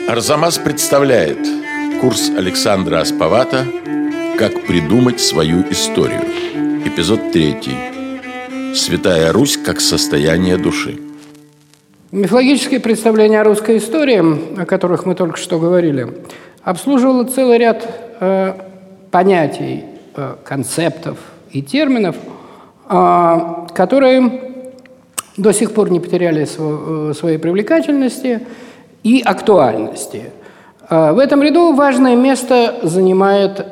Арзамас представляет курс Александра Асповата «Как придумать свою историю». Эпизод 3. Святая Русь как состояние души. Мифологические представления о русской истории, о которых мы только что говорили, обслуживало целый ряд понятий, концептов и терминов, которые до сих пор не потеряли своей привлекательности и актуальности. В этом ряду важное место занимает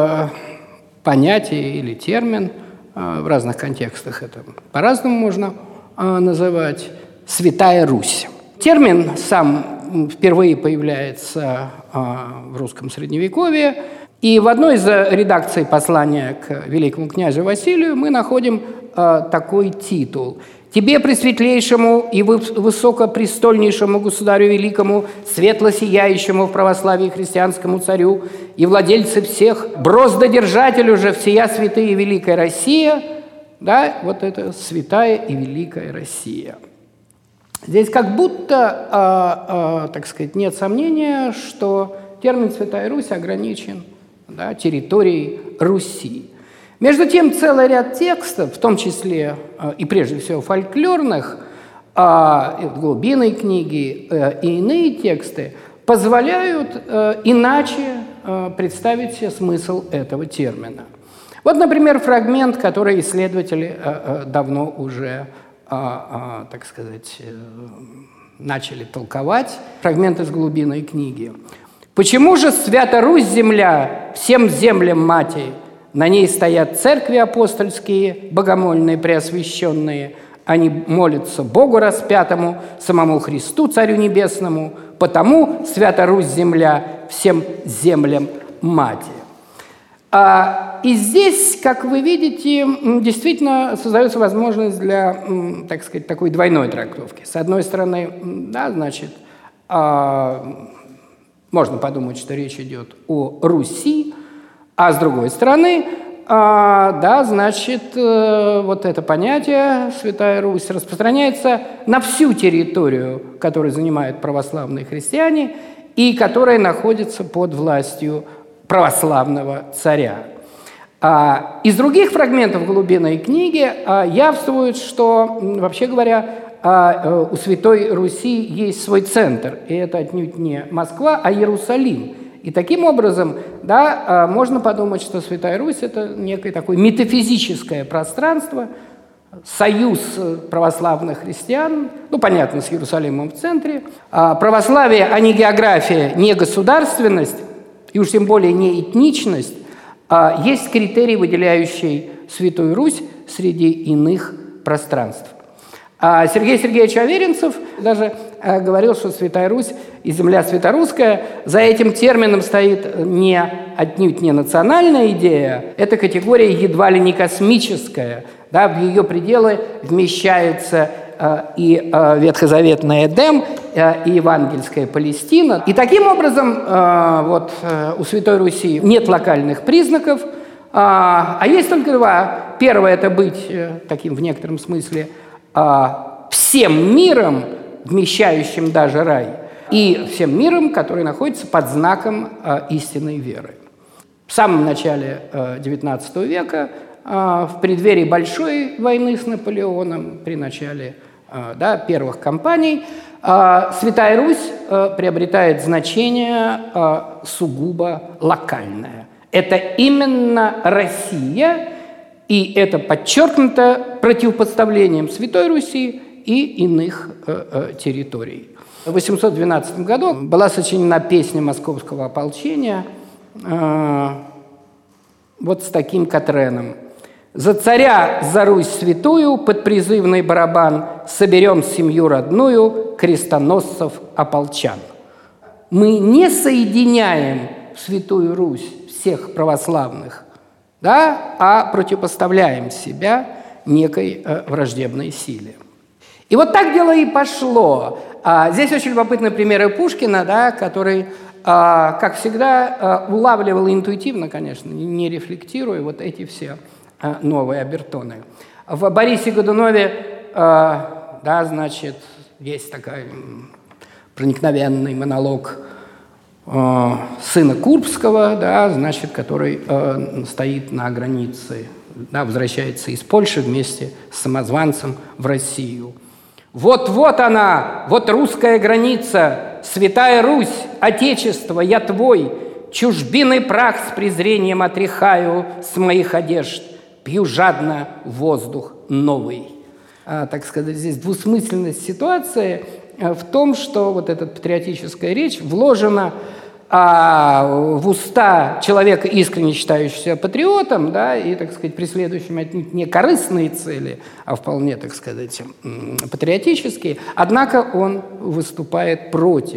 понятие или термин, в разных контекстах это по-разному можно называть, «Святая Русь». Термин сам впервые появляется в русском Средневековье, и в одной из редакций послания к великому князю Василию мы находим такой титул: «Тебе, пресветлейшему и высокопрестольнейшему государю великому, светло-сияющему в православии христианскому царю и владельце всех, броздодержателю же всея святая и великая Россия». Да, вот это «святая и великая Россия». Здесь как будто, так сказать, нет сомнения, что термин «Святая Русь» ограничен, да, территорией Руси. Между тем, целый ряд текстов, в том числе и прежде всего фольклорных, глубинной книги и иные тексты, позволяют иначе представить себе смысл этого термина. Вот, например, фрагмент, который исследователи давно уже, так сказать, начали толковать, фрагмент из глубинной книги. «Почему же свята Русь земля, всем землям мати? На ней стоят церкви апостольские, богомольные, преосвященные. Они молятся Богу распятому, самому Христу, Царю Небесному. Потому свята Русь земля, всем землям мати». И здесь, как вы видите, действительно создается возможность для, так сказать, такой двойной трактовки. С одной стороны, да, значит, можно подумать, что речь идет о Руси, а с другой стороны, да, значит, вот это понятие «Святая Русь» распространяется на всю территорию, которую занимают православные христиане и которая находится под властью православного царя. Из других фрагментов глубинной книги явствует, что, вообще говоря, у Святой Руси есть свой центр, и это отнюдь не Москва, а Иерусалим. И таким образом, да, можно подумать, что Святая Русь – это некое такое метафизическое пространство, союз православных христиан, ну, понятно, с Иерусалимом в центре. Православие, а не география, не государственность, и уж тем более не этничность, есть критерий, выделяющий Святую Русь среди иных пространств. Сергей Сергеевич Аверинцев даже говорил, что Святая Русь и земля святорусская, за этим термином стоит отнюдь не национальная идея, это категория едва ли не космическая. Да, в ее пределы вмещаются и ветхозаветный Эдем, и евангельская Палестина. И таким образом вот, у Святой Руси нет локальных признаков, а есть только два. Первое – это быть таким в некотором смысле всем миром, вмещающим даже рай, и всем миром, который находится под знаком истинной веры. В самом начале XIX века, в преддверии Большой войны с Наполеоном, при начале первых кампаний, Святая Русь приобретает значение сугубо локальное. Это именно Россия, и это подчеркнуто противопоставлением Святой Руси и иных территорий. В 812 году была сочинена песня московского ополчения вот с таким катреном: «За царя, за Русь святую, под призывный барабан соберем семью родную крестоносцев-ополчан». Мы не соединяем в Святую Русь всех православных, да, а противопоставляем себя некой враждебной силе. И вот так дело и пошло. Здесь очень любопытный пример Пушкина, да, который, как всегда, улавливал интуитивно, конечно, не рефлектируя вот эти все новые обертоны. В Борисе Годунове, да, значит, есть такой проникновенный монолог сына Курбского, да, значит, который стоит на границе, да, возвращается из Польши вместе с самозванцем в Россию. «Вот-вот она, вот русская граница, святая Русь, Отечество, я твой, чужбиный прах с презрением отряхаю с моих одежд, пью жадно воздух новый». Так сказать, здесь двусмысленность ситуации в том, что вот эта патриотическая речь вложена в уста человека, искренне считающегося патриотом, да, и, так сказать, преследующим отнюдь не корыстные цели, а вполне, так сказать, патриотические. Однако он выступает против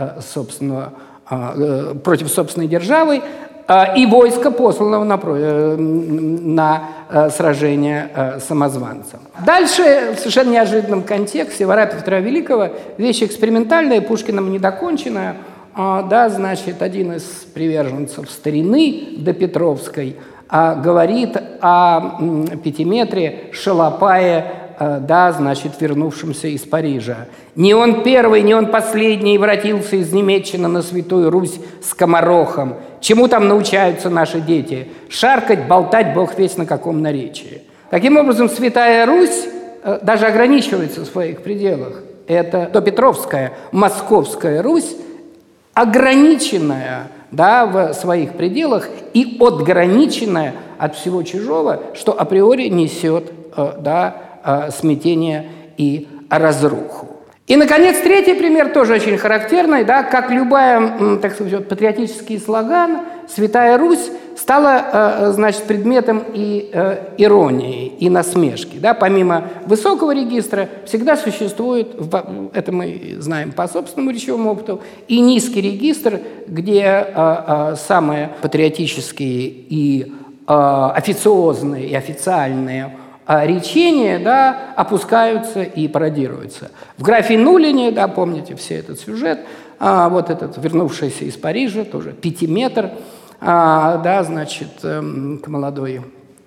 собственной державы и войска, посланного на сражение самозванцем. Дальше, в совершенно неожиданном контексте, в «Арапе Петра Великого» вещь экспериментальная, Пушкиным недоконченная. Да, значит, один из приверженцев старины допетровской говорит о Пятиметре, Шалопае, да, значит, вернувшемся из Парижа. «Не он первый, не он последний воротился из Немеччины на Святую Русь скоморохом. Чему там научаются наши дети? Шаркать, болтать, бог весть на каком наречии». Таким образом, Святая Русь даже ограничивается в своих пределах. Это допетровская, московская Русь, ограниченная, да, в своих пределах и отграниченная от всего чужого, что априори несет, да, смятение и разруху. И, наконец, третий пример, тоже очень характерный, да, как любая, так сказать, патриотический слоган, Святая Русь стала, значит, предметом и иронии, и насмешки. Да. Помимо высокого регистра всегда существует, это мы знаем по собственному речевому опыту, и низкий регистр, где самые патриотические и официозные, и официальные речения, да, опускаются и пародируются. В графе Нулине, да, помните все этот сюжет, вот этот вернувшийся из Парижа, тоже Пятиметр, да, значит, к молодой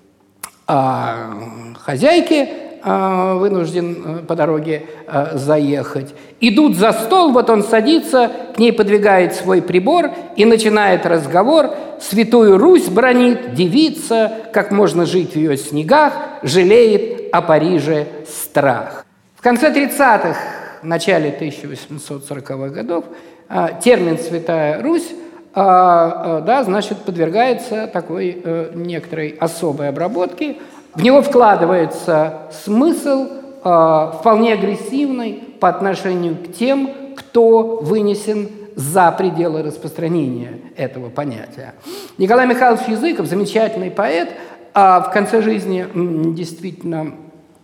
хозяйке вынужден по дороге заехать. Идут за стол, вот он садится, к ней подвигает свой прибор и начинает разговор. Святую Русь бранит девица, как можно жить в ее снегах, жалеет о Париже страх. В конце 30-х, начале 1840-х годов термин «Святая Русь», да, значит, подвергается такой некоторой особой обработке. В него вкладывается смысл вполне агрессивный по отношению к тем, кто вынесен за пределы распространения этого понятия. Николай Михайлович Языков, замечательный поэт, в конце жизни действительно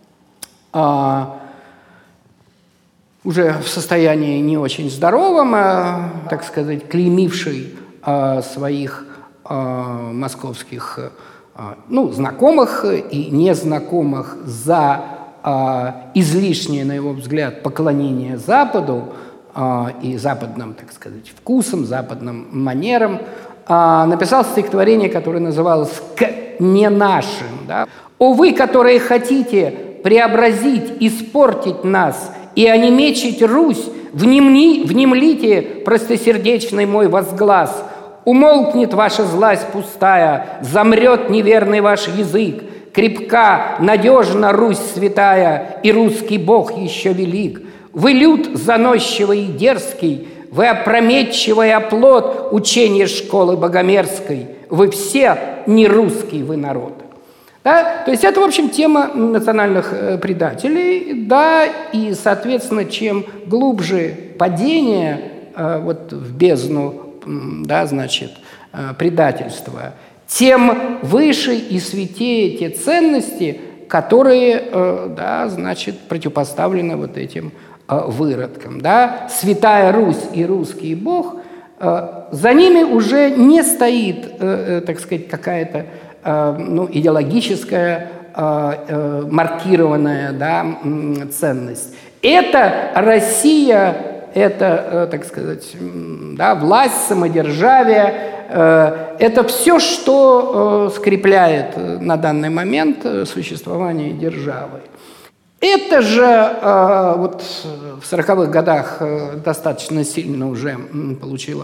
уже в состоянии не очень здоровом, так сказать, клеймивший своих московских знакомых и незнакомых за излишнее, на его взгляд, поклонение Западу и западным, так сказать, вкусам, западным манерам, написал стихотворение, которое называлось «К не нашим». Да? «О вы, которые хотите преобразить, испортить нас и онемечить Русь, внемлите простосердечный мой возглас. Умолкнет ваша злость пустая, замрет неверный ваш язык. Крепка, надежна Русь святая, и русский Бог еще велик. Вы люд заносчивый и дерзкий, вы опрометчивый оплот учения школы богомерзкой. Вы все не русский вы народ». Да? То есть это, в общем, тема национальных предателей, да, и, соответственно, чем глубже падение вот в бездну, да, значит, предательства, тем выше и святее те ценности, которые, да, значит, противопоставлены вот этим выродкам. Да? Святая Русь и русский Бог, за ними уже не стоит, так сказать, какая-то идеологическая, маркированная, да, ценность. Это Россия, это, так сказать, да, власть, самодержавие, это все, что скрепляет на данный момент существование державы. Это же вот в 40-х годах достаточно сильно уже получило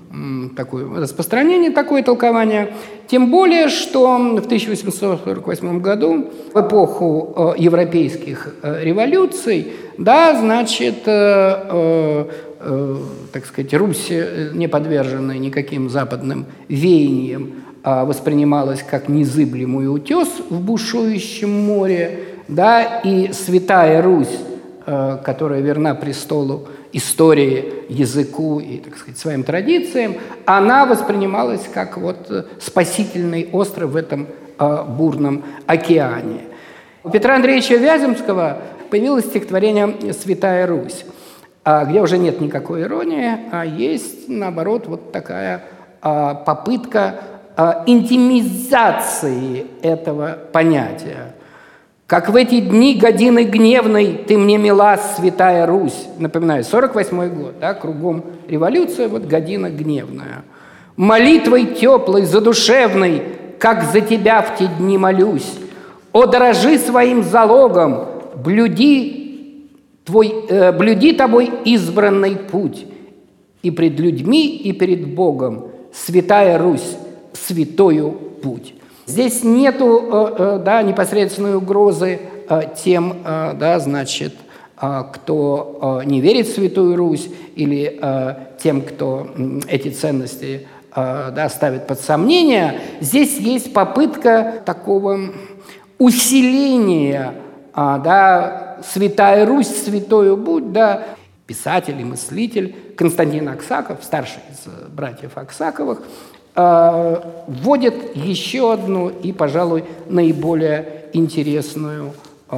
такое распространение, такое толкование. Тем более, что в 1848 году, в эпоху европейских революций, да, значит, так сказать, Русь, не подверженная никаким западным веяниям, воспринималась как незыблемый утес в бушующем море, да, и Святая Русь, которая верна престолу истории, языку и, так сказать, своим традициям, она воспринималась как вот спасительный остров в этом бурном океане. У Петра Андреевича Вяземского появилось стихотворение «Святая Русь», где уже нет никакой иронии, а есть, наоборот, вот такая попытка интимизации этого понятия. «Как в эти дни годины гневной ты мне мила, Святая Русь». Напоминаю, 48-й год, да, кругом революция, вот година гневная. «Молитвой теплой, задушевной, как за тебя в те дни молюсь. О, дорожи своим залогом, блюди тобой избранный путь. И пред людьми, и перед Богом, Святая Русь, святою путь». Здесь нету непосредственной угрозы тем, значит, кто не верит в Святую Русь, или тем, кто эти ценности ставит под сомнение. Здесь есть попытка такого усиления, «Святая Русь, святою будь», да. Писатель и мыслитель Константин Аксаков, старший из братьев Аксаковых, вводит еще одну и, пожалуй, наиболее интересную,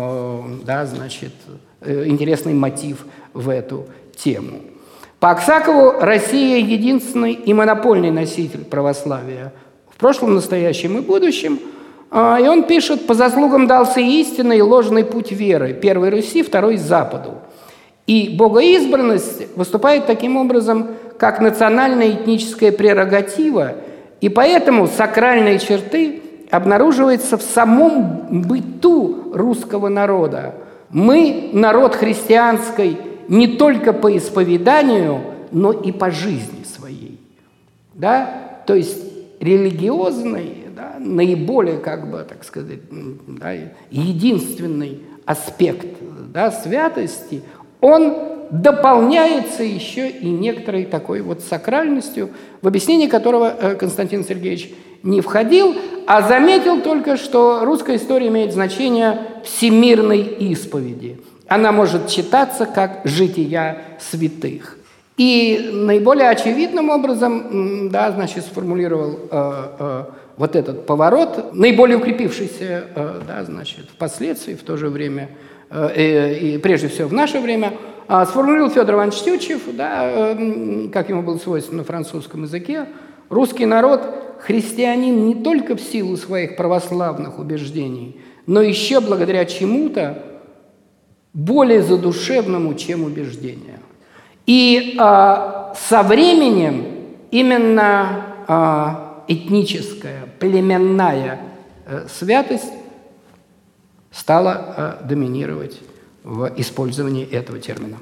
интересный мотив в эту тему. По Аксакову Россия – единственный и монопольный носитель православия в прошлом, настоящем и будущем. И он пишет: «По заслугам дался истинный и ложный путь веры, первой Руси, второй – Западу. И богоизбранность выступает таким образом, как национальная этническая прерогатива, и поэтому сакральные черты обнаруживаются в самом быту русского народа. Мы – народ христианский не только по исповеданию, но и по жизни своей». Да? То есть религиозный, наиболее, так сказать, единственный аспект святости, он дополняется еще и некоторой такой вот сакральностью, в объяснение которого Константин Сергеевич не входил, а заметил только, что русская история имеет значение всемирной исповеди. Она может читаться как жития святых. И наиболее очевидным образом, сформулировал вот этот поворот, наиболее укрепившийся, впоследствии, в то же время, и прежде всего в наше время, сформулировал Федор Иванович Тютчев, как ему было свойственно на французском языке: русский народ христианин не только в силу своих православных убеждений, но еще благодаря чему-то более задушевному, чем убеждения. И со временем именно этническая, племенная святость стала доминировать в использовании этого термина.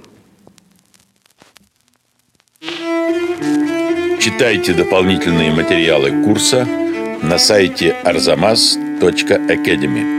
Читайте дополнительные материалы курса на сайте arzamas.academy.